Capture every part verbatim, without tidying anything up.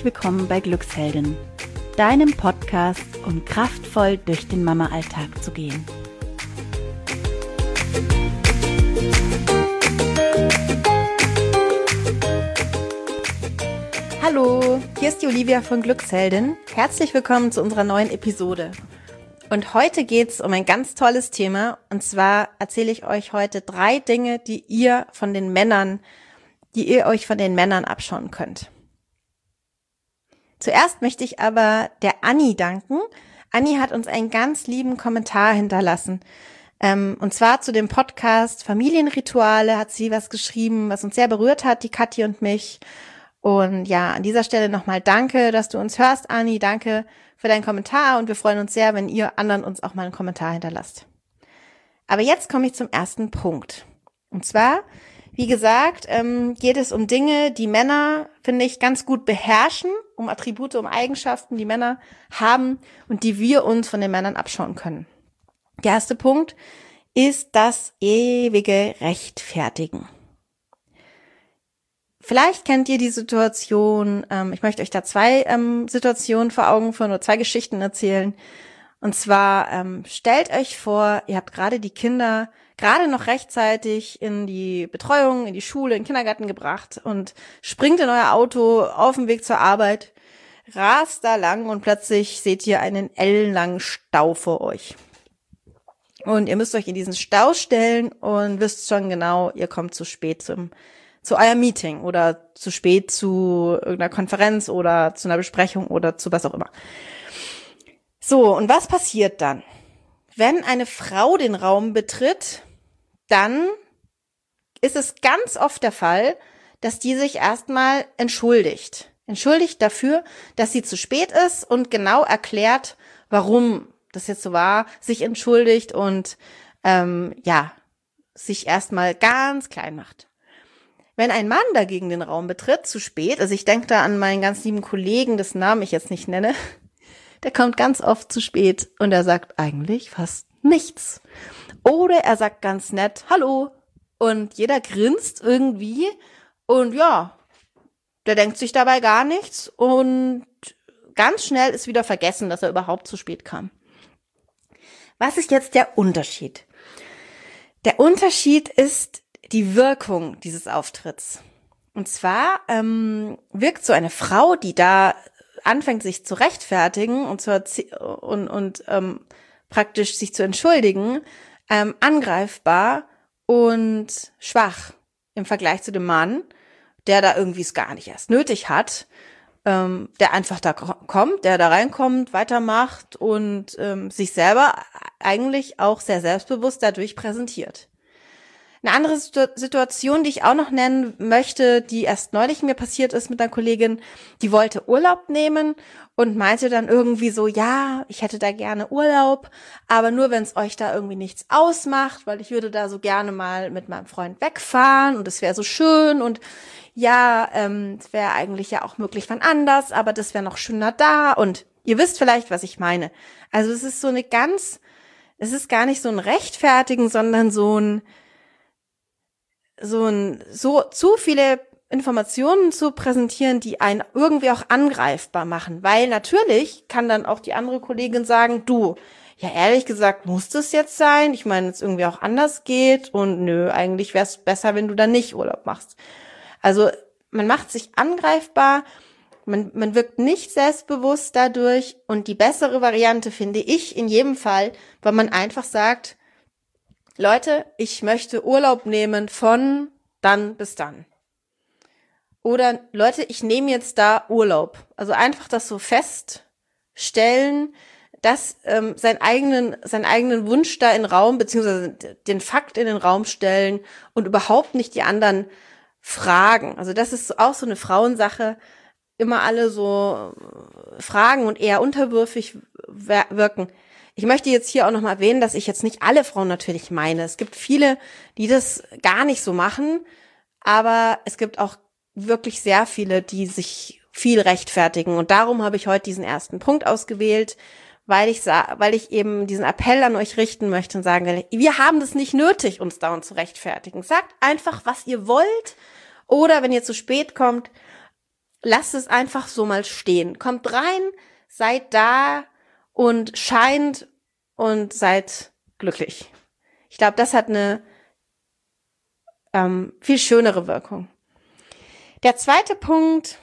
herzlich willkommen bei Glücksheldin, deinem Podcast, um kraftvoll durch den Mama-Alltag zu gehen. Hallo, hier ist die Olivia von Glücksheldin. Herzlich willkommen zu unserer neuen Episode. Und heute geht's um ein ganz tolles Thema. Und zwar erzähle ich euch heute drei Dinge, die ihr von den Männern, die ihr euch von den Männern abschauen könnt. Zuerst möchte ich aber der Anni danken. Anni hat uns einen ganz lieben Kommentar hinterlassen. Ähm, und zwar zu dem Podcast Familienrituale hat sie was geschrieben, was uns sehr berührt hat, die Kathi und mich. Und ja, an dieser Stelle nochmal danke, dass du uns hörst, Anni. Danke für deinen Kommentar und wir freuen uns sehr, wenn ihr anderen uns auch mal einen Kommentar hinterlasst. Aber jetzt komme ich zum ersten Punkt. Und zwar, wie gesagt, ähm, geht es um Dinge, die Männer, finde ich, ganz gut beherrschen, um Attribute, um Eigenschaften, die Männer haben und die wir uns von den Männern abschauen können. Der erste Punkt ist das ewige Rechtfertigen. Vielleicht kennt ihr die Situation, ähm, ich möchte euch da zwei ähm, Situationen vor Augen führen oder zwei Geschichten erzählen. Und zwar ähm, stellt euch vor, ihr habt gerade die Kinder gerade noch rechtzeitig in die Betreuung, in die Schule, in den Kindergarten gebracht und springt in euer Auto auf dem Weg zur Arbeit, rast da lang und plötzlich seht ihr einen ellenlangen Stau vor euch. Und ihr müsst euch in diesen Stau stellen und wisst schon genau, ihr kommt zu spät zum zu eurem Meeting oder zu spät zu irgendeiner Konferenz oder zu einer Besprechung oder zu was auch immer. So, und was passiert dann? Wenn eine Frau den Raum betritt, dann ist es ganz oft der Fall, dass die sich erstmal entschuldigt. Entschuldigt dafür, dass sie zu spät ist und genau erklärt, warum das jetzt so war, sich entschuldigt und ähm, ja, sich erstmal ganz klein macht. Wenn ein Mann dagegen den Raum betritt, zu spät, also ich denke da an meinen ganz lieben Kollegen, dessen Namen ich jetzt nicht nenne, der kommt ganz oft zu spät und er sagt eigentlich fast nichts. Oder er sagt ganz nett, hallo, und jeder grinst irgendwie und ja, der denkt sich dabei gar nichts und ganz schnell ist wieder vergessen, dass er überhaupt zu spät kam. Was ist jetzt der Unterschied? Der Unterschied ist die Wirkung dieses Auftritts. Und zwar ähm, wirkt so eine Frau, die da anfängt, sich zu rechtfertigen und zu erzie- und, und ähm, praktisch sich zu entschuldigen, ähm, angreifbar und schwach im Vergleich zu dem Mann, der da irgendwie es gar nicht erst nötig hat, ähm, der einfach da kommt, der da reinkommt, weitermacht und ähm, sich selber eigentlich auch sehr selbstbewusst dadurch präsentiert. Eine andere Situation, die ich auch noch nennen möchte, die erst neulich mir passiert ist mit einer Kollegin, die wollte Urlaub nehmen und meinte dann irgendwie so, ja, ich hätte da gerne Urlaub, aber nur wenn es euch da irgendwie nichts ausmacht, weil ich würde da so gerne mal mit meinem Freund wegfahren und es wäre so schön und ja, ähm, es wäre eigentlich ja auch möglich wann anders, aber das wäre noch schöner da und ihr wisst vielleicht, was ich meine. Also es ist so eine ganz, es ist gar nicht so ein Rechtfertigen, sondern so ein so ein, so zu viele Informationen zu präsentieren, die einen irgendwie auch angreifbar machen, weil natürlich kann dann auch die andere Kollegin sagen, du, ja ehrlich gesagt, muss das jetzt sein? Ich meine, es irgendwie auch anders geht und nö, eigentlich wäre es besser, wenn du dann nicht Urlaub machst. Also man macht sich angreifbar, man, man wirkt nicht selbstbewusst dadurch und die bessere Variante finde ich in jedem Fall, weil man einfach sagt, Leute, ich möchte Urlaub nehmen von dann bis dann. Oder Leute, ich nehme jetzt da Urlaub. Also einfach das so feststellen, dass ähm, seinen eigenen, seinen eigenen Wunsch da in den Raum, beziehungsweise den Fakt in den Raum stellen und überhaupt nicht die anderen fragen. Also das ist auch so eine Frauensache, immer alle so fragen und eher unterwürfig wirken. Ich möchte jetzt hier auch nochmal erwähnen, dass ich jetzt nicht alle Frauen natürlich meine. Es gibt viele, die das gar nicht so machen, aber es gibt auch wirklich sehr viele, die sich viel rechtfertigen. Und darum habe ich heute diesen ersten Punkt ausgewählt, weil ich sa- weil ich eben diesen Appell an euch richten möchte und sagen will, wir haben das nicht nötig, uns dauernd zu rechtfertigen. Sagt einfach, was ihr wollt. Oder wenn ihr zu spät kommt, lasst es einfach so mal stehen. Kommt rein, seid da und scheint und seid glücklich. Ich glaube, das hat eine ähm, viel schönere Wirkung. Der zweite Punkt,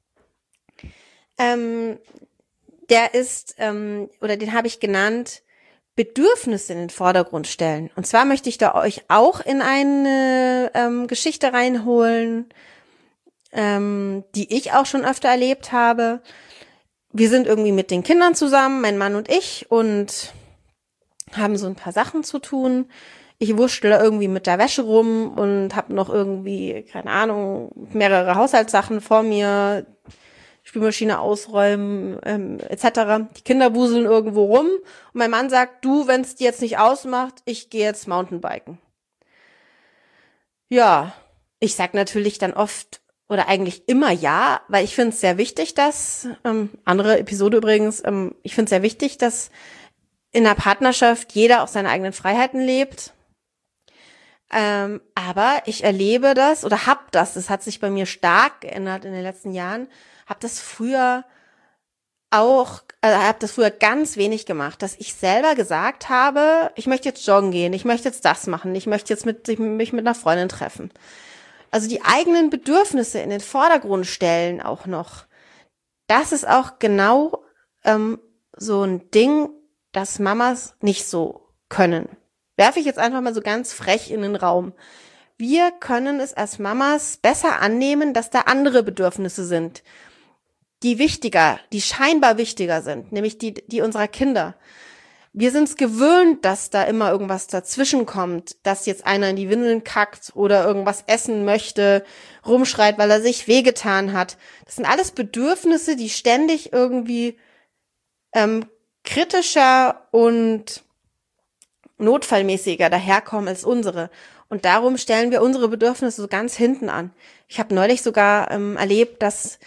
ähm, der ist, ähm, oder den habe ich genannt, Bedürfnisse in den Vordergrund stellen. Und zwar möchte ich da euch auch in eine ähm, Geschichte reinholen, ähm, die ich auch schon öfter erlebt habe. Wir sind irgendwie mit den Kindern zusammen, mein Mann und ich, und haben so ein paar Sachen zu tun. Ich wurschtel da irgendwie mit der Wäsche rum und habe noch irgendwie, keine Ahnung, mehrere Haushaltssachen vor mir, Spülmaschine ausräumen, ähm, et cetera. Die Kinder wuseln irgendwo rum und mein Mann sagt, du, wenn es dir jetzt nicht ausmacht, ich gehe jetzt Mountainbiken. Ja, ich sag natürlich dann oft oder eigentlich immer ja, weil ich finde es sehr wichtig, dass, ähm, andere Episode übrigens, ähm, ich finde es sehr wichtig, dass in der Partnerschaft jeder auch seine eigenen Freiheiten lebt. Ähm, aber ich erlebe das oder hab das, das hat sich bei mir stark geändert in den letzten Jahren, hab das früher auch, äh, hab das früher ganz wenig gemacht, dass ich selber gesagt habe, ich möchte jetzt joggen gehen, ich möchte jetzt das machen, ich möchte jetzt mit, mich mit einer Freundin treffen. Also die eigenen Bedürfnisse in den Vordergrund stellen auch noch. Das ist auch genau ähm, so ein Ding, das Mamas nicht so können. Werfe ich jetzt einfach mal so ganz frech in den Raum. Wir können es als Mamas besser annehmen, dass da andere Bedürfnisse sind, die wichtiger, die scheinbar wichtiger sind, nämlich die, die unserer Kinder. Wir sind es gewöhnt, dass da immer irgendwas dazwischen kommt, dass jetzt einer in die Windeln kackt oder irgendwas essen möchte, rumschreit, weil er sich wehgetan hat. Das sind alles Bedürfnisse, die ständig irgendwie ähm, kritischer und notfallmäßiger daherkommen als unsere. Und darum stellen wir unsere Bedürfnisse so ganz hinten an. Ich habe neulich sogar ähm, erlebt, dass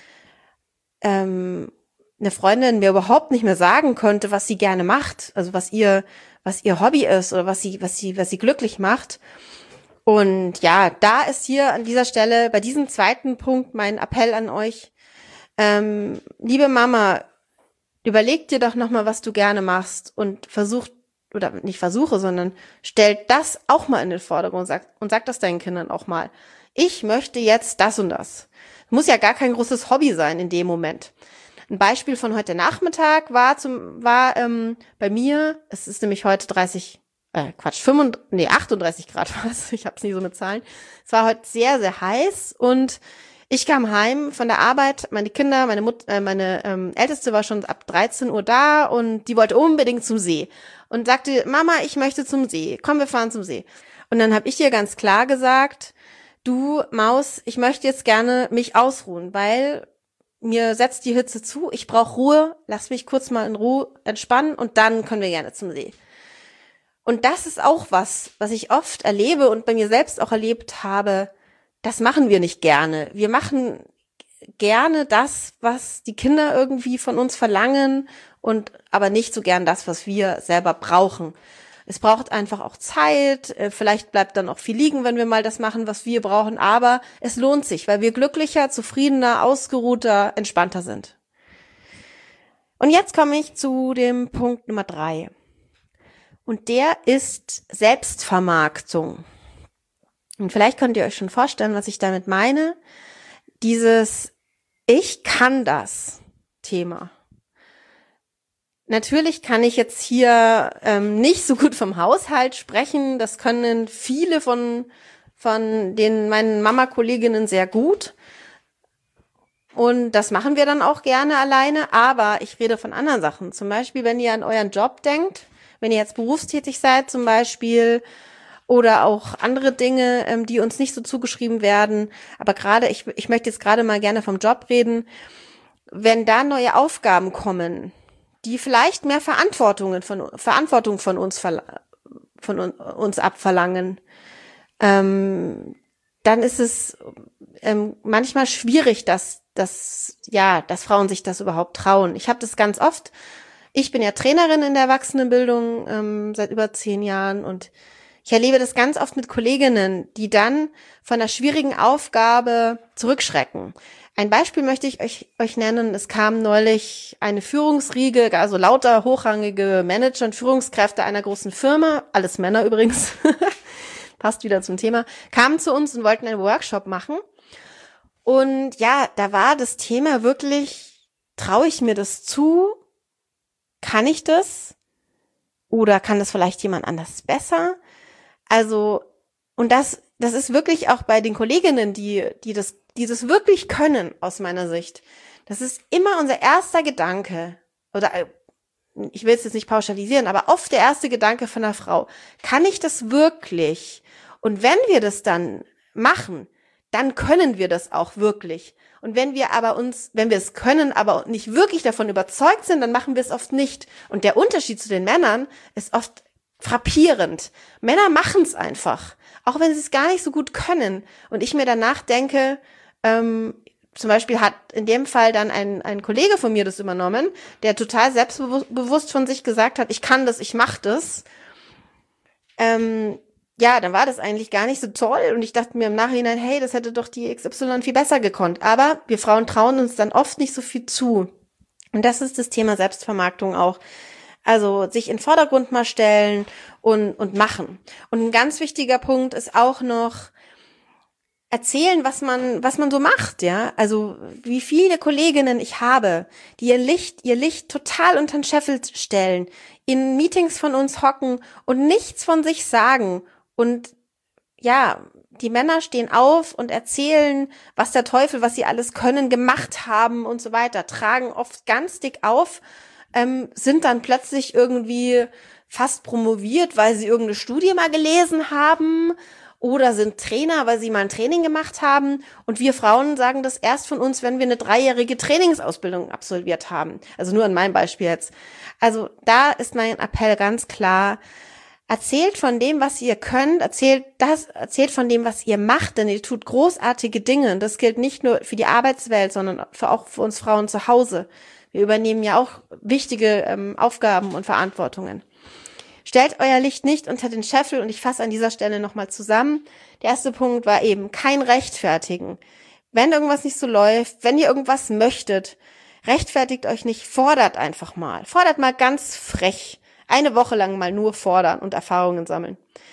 ähm, eine Freundin mir überhaupt nicht mehr sagen konnte, was sie gerne macht, also was ihr, was ihr Hobby ist oder was sie, was sie, was sie glücklich macht. Und ja, da ist hier an dieser Stelle bei diesem zweiten Punkt mein Appell an euch: ähm, Liebe Mama, überleg dir doch nochmal, was du gerne machst und versuch, oder nicht versuche, sondern stellt das auch mal in den Vordergrund und sag, und sag das deinen Kindern auch mal. Ich möchte jetzt das und das. Muss ja gar kein großes Hobby sein in dem Moment. Ein Beispiel von heute Nachmittag war zum war ähm, bei mir, es ist nämlich heute dreißig, äh, Quatsch, fünfunddreißig, nee, achtunddreißig Grad war es, ich hab's nie so mit Zahlen. Es war heute sehr, sehr heiß und ich kam heim von der Arbeit, meine Kinder, meine Mut, äh, meine ähm, Älteste war schon ab dreizehn Uhr da und die wollte unbedingt zum See und sagte, Mama, ich möchte zum See, komm, wir fahren zum See. Und dann habe ich ihr ganz klar gesagt, du Maus, ich möchte jetzt gerne mich ausruhen, weil mir setzt die Hitze zu, ich brauche Ruhe, lass mich kurz mal in Ruhe entspannen und dann können wir gerne zum See. Und das ist auch was, was ich oft erlebe und bei mir selbst auch erlebt habe, das machen wir nicht gerne. Wir machen gerne das, was die Kinder irgendwie von uns verlangen und aber nicht so gern das, was wir selber brauchen. Es braucht einfach auch Zeit, vielleicht bleibt dann auch viel liegen, wenn wir mal das machen, was wir brauchen, aber es lohnt sich, weil wir glücklicher, zufriedener, ausgeruhter, entspannter sind. Und jetzt komme ich zu dem Punkt Nummer drei. Und der ist Selbstvermarktung. Und vielleicht könnt ihr euch schon vorstellen, was ich damit meine. Dieses Ich kann das Thema. Natürlich kann ich jetzt hier ähm, nicht so gut vom Haushalt sprechen. Das können viele von von den meinen Mama-Kolleginnen sehr gut. Und das machen wir dann auch gerne alleine. Aber ich rede von anderen Sachen. Zum Beispiel, wenn ihr an euren Job denkt, wenn ihr jetzt berufstätig seid zum Beispiel, oder auch andere Dinge, ähm, die uns nicht so zugeschrieben werden. Aber gerade, ich, ich möchte jetzt gerade mal gerne vom Job reden. Wenn da neue Aufgaben kommen, die vielleicht mehr Verantwortungen von, Verantwortung von uns, von uns abverlangen, ähm, dann ist es ähm, manchmal schwierig, dass, dass, ja, dass Frauen sich das überhaupt trauen. Ich habe das ganz oft. Ich bin ja Trainerin in der Erwachsenenbildung ähm, seit über zehn Jahren und Ich erlebe das ganz oft mit Kolleginnen, die dann von einer schwierigen Aufgabe zurückschrecken. Ein Beispiel möchte ich euch, euch nennen. Es kam neulich eine Führungsriege, also lauter hochrangige Manager und Führungskräfte einer großen Firma, alles Männer übrigens, passt wieder zum Thema, kamen zu uns und wollten einen Workshop machen. Und ja, da war das Thema wirklich, traue ich mir das zu? Kann ich das? Oder kann das vielleicht jemand anders besser? Also, und das, das ist wirklich auch bei den Kolleginnen, die, die das, die das wirklich können, aus meiner Sicht. Das ist immer unser erster Gedanke. Oder, ich will es jetzt nicht pauschalisieren, aber oft der erste Gedanke von einer Frau. Kann ich das wirklich? Und wenn wir das dann machen, dann können wir das auch wirklich. Und wenn wir aber uns, wenn wir es können, aber nicht wirklich davon überzeugt sind, dann machen wir es oft nicht. Und der Unterschied zu den Männern ist oft frappierend. Männer machen es einfach, auch wenn sie es gar nicht so gut können. Und ich mir danach denke, ähm, zum Beispiel hat in dem Fall dann ein, ein Kollege von mir das übernommen, der total selbstbewusst von sich gesagt hat, ich kann das, ich mache das. Ähm, ja, dann war das eigentlich gar nicht so toll. Und ich dachte mir im Nachhinein, hey, das hätte doch die X Y viel besser gekonnt. Aber wir Frauen trauen uns dann oft nicht so viel zu. Und das ist das Thema Selbstvermarktung auch. Also sich in den Vordergrund mal stellen und, und machen. Und ein ganz wichtiger Punkt ist auch noch erzählen, was man, was man so macht, ja. Also wie viele Kolleginnen ich habe, die ihr Licht, ihr Licht total unter den Scheffel stellen, in Meetings von uns hocken und nichts von sich sagen. Und ja, die Männer stehen auf und erzählen, was der Teufel, was sie alles können, gemacht haben und so weiter, tragen oft ganz dick auf, ähm, sind dann plötzlich irgendwie fast promoviert, weil sie irgendeine Studie mal gelesen haben oder sind Trainer, weil sie mal ein Training gemacht haben. Und wir Frauen sagen das erst von uns, wenn wir eine dreijährige Trainingsausbildung absolviert haben. Also nur an meinem Beispiel jetzt. Also da ist mein Appell ganz klar, erzählt von dem, was ihr könnt, erzählt das, erzählt von dem, was ihr macht, denn ihr tut großartige Dinge. Und das gilt nicht nur für die Arbeitswelt, sondern für, auch für uns Frauen zu Hause. Wir übernehmen ja auch wichtige ähm, Aufgaben und Verantwortungen. Stellt euer Licht nicht unter den Scheffel und ich fasse an dieser Stelle nochmal zusammen. Der erste Punkt war eben kein Rechtfertigen. Wenn irgendwas nicht so läuft, wenn ihr irgendwas möchtet, rechtfertigt euch nicht, fordert einfach mal. Fordert mal ganz frech. Eine Woche lang mal nur fordern und Erfahrungen sammeln.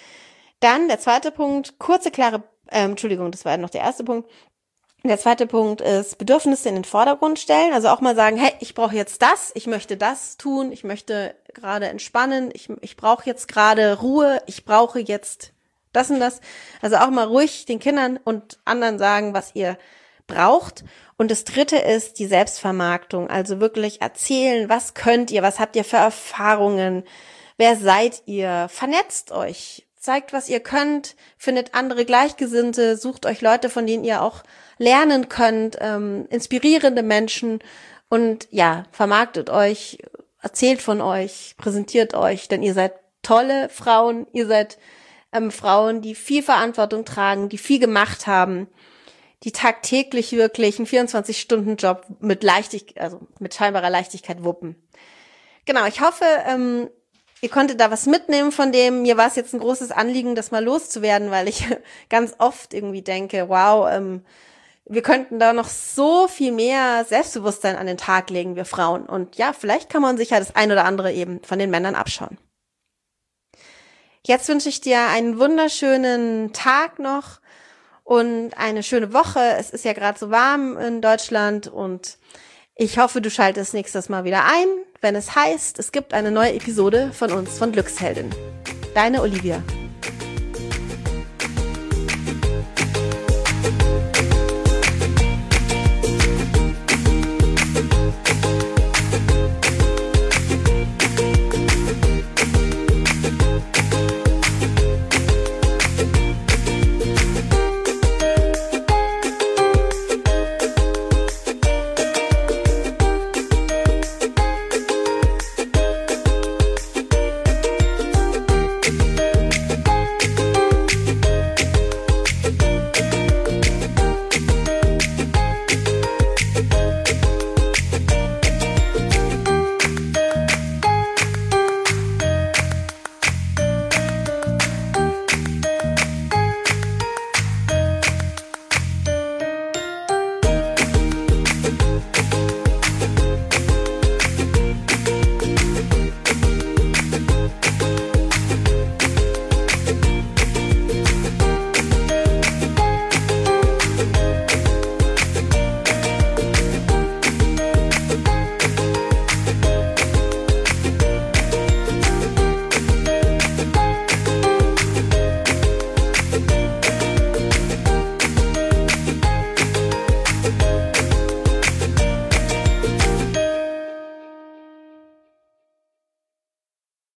Dann der zweite Punkt, kurze, klare, äh, Entschuldigung, das war noch der erste Punkt. Der zweite Punkt ist Bedürfnisse in den Vordergrund stellen. Also auch mal sagen, hey, ich brauche jetzt das, ich möchte das tun, ich möchte gerade entspannen, ich, ich brauche jetzt gerade Ruhe, ich brauche jetzt das und das. Also auch mal ruhig den Kindern und anderen sagen, was ihr braucht. Und das dritte ist die Selbstvermarktung. Also wirklich erzählen, was könnt ihr, was habt ihr für Erfahrungen, wer seid ihr, vernetzt euch. Zeigt, was ihr könnt, findet andere Gleichgesinnte, sucht euch Leute, von denen ihr auch lernen könnt, ähm, inspirierende Menschen und ja, vermarktet euch, erzählt von euch, präsentiert euch, denn ihr seid tolle Frauen, ihr seid ähm, Frauen, die viel Verantwortung tragen, die viel gemacht haben, die tagtäglich wirklich einen vierundzwanzig-Stunden-Job mit Leichtigkeit, also mit scheinbarer Leichtigkeit wuppen. Genau, ich hoffe, ähm, ihr konntet da was mitnehmen von dem. Mir war es jetzt ein großes Anliegen, das mal loszuwerden, weil ich ganz oft irgendwie denke, wow, ähm, wir könnten da noch so viel mehr Selbstbewusstsein an den Tag legen, wir Frauen. Und ja, vielleicht kann man sich ja das ein oder andere eben von den Männern abschauen. Jetzt wünsche ich dir einen wunderschönen Tag noch und eine schöne Woche. Es ist ja gerade so warm in Deutschland und ich hoffe, du schaltest nächstes Mal wieder ein, wenn es heißt, es gibt eine neue Episode von uns von Glücksheldin. Deine Olivia.